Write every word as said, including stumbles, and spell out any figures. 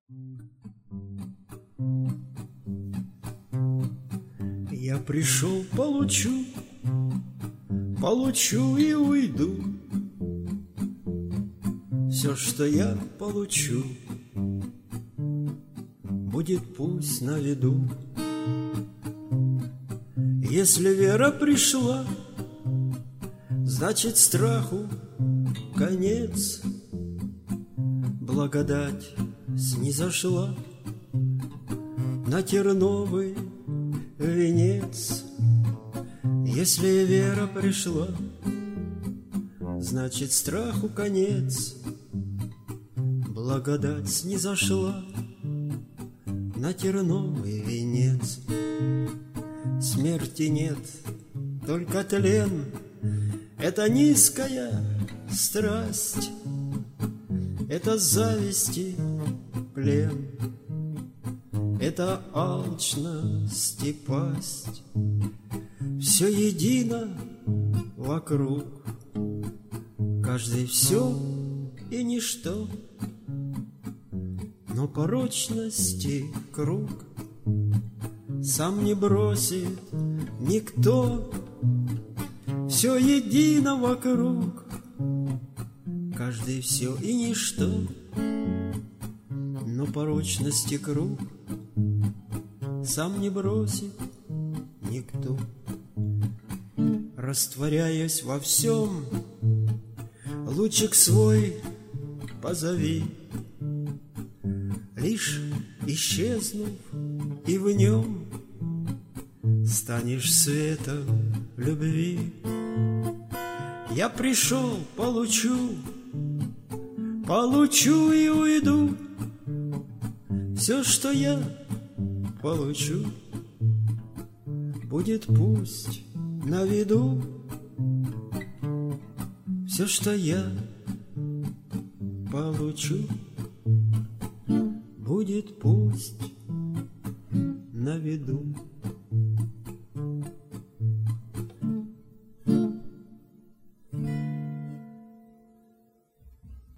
Я пришел, получу, получу и уйду. Все, что я получу, будет пусть на виду. Если вера пришла, значит страху конец. Благодать снизошла на терновый венец. Если вера пришла, значит страху конец. Благодать снизошла на терновый венец. Смерти нет, только тлен. Это низкая страсть, это зависти плен, это алчность и пасть. Все едино вокруг, каждый все и ничто, но порочности круг сам не бросит никто. Все едино вокруг, каждый все и ничто, но порочности круг сам не бросит никто. Растворяясь во всем, лучик свой позови, лишь исчезнув и в нем станешь светом любви. Я пришел, получу, получу и уйду. Все, что я получу, будет пусть на виду. Все, что я получу, будет пусть на виду.